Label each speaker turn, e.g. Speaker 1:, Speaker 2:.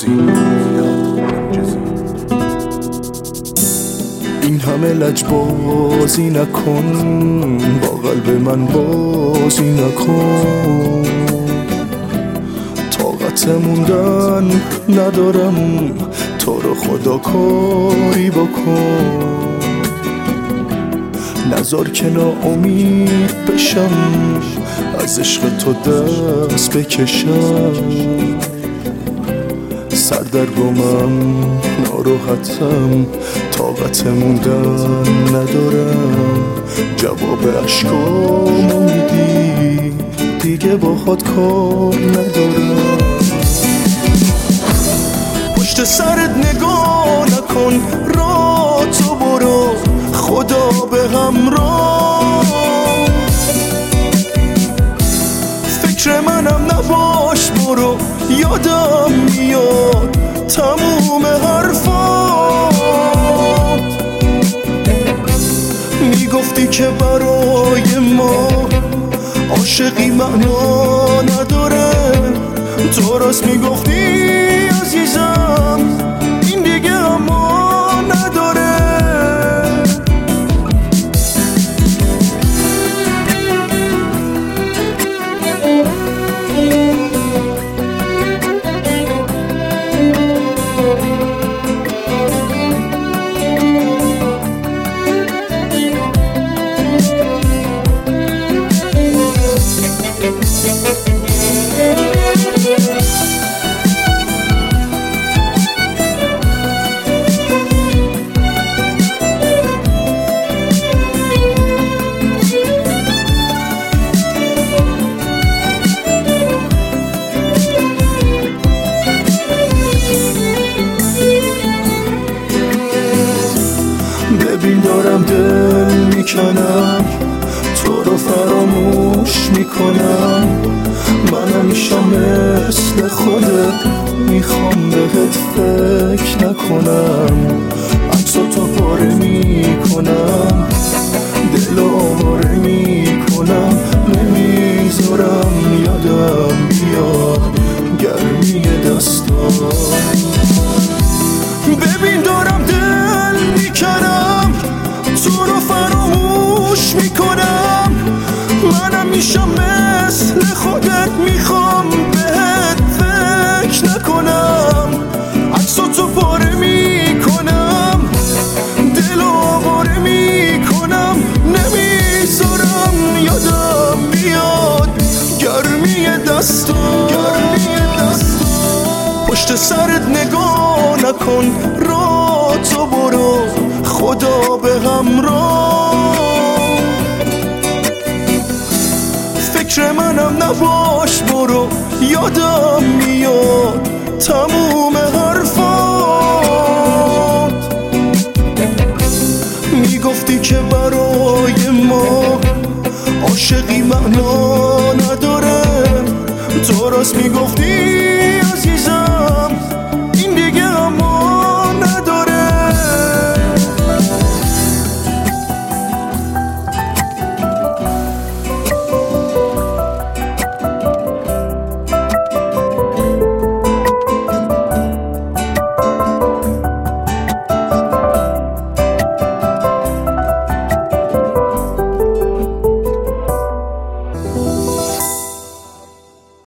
Speaker 1: این همه لجبازی نکن، با قلب من بازی نکن. طاقت موندن ندارم، تو رو خدا کاری بکن. نذار که ناامید بشم، از عشق تو دست بکشم. سردرگمم، ناراحتم، طاقت موندن ندارم. جواب عشقامو میدی، دیگه با خود کار ندارم. پشت سرت نگاه نکن، را تو برو، خدا به همراه. فکر منم نباش برو، یادم میاد تموم حرفات. میگفتی که برای ما عاشقی معنا نداره، تو راست میگفتی عزیزم، این دیگه اما نداره. ببین دارم دل میکنم، تو رو فراموش میکنم. من همیشه مثل خودت میخوام بهت فکر نکنم. عکساتو پاره میکنم، دل آواره میکنم. نمیذارم یادم بیاد گرمی دستام. ببین دارم دل میکنم، تو رو فراموش میکنم. من همیشه مثل خودت میخوام بهت فکر نکنم. عکساتو پاره میکنم، دل آواره میکنم. نمیذارم یادم بیاد گرمی دستام. پشت سرت نگاه نکن، را تو برو، خدا به همراه. فکر منم نباش برو، یادم میاد تموم حرفات. میگفتی که برای ما عاشقی معنا نداره، تو راست میگفتی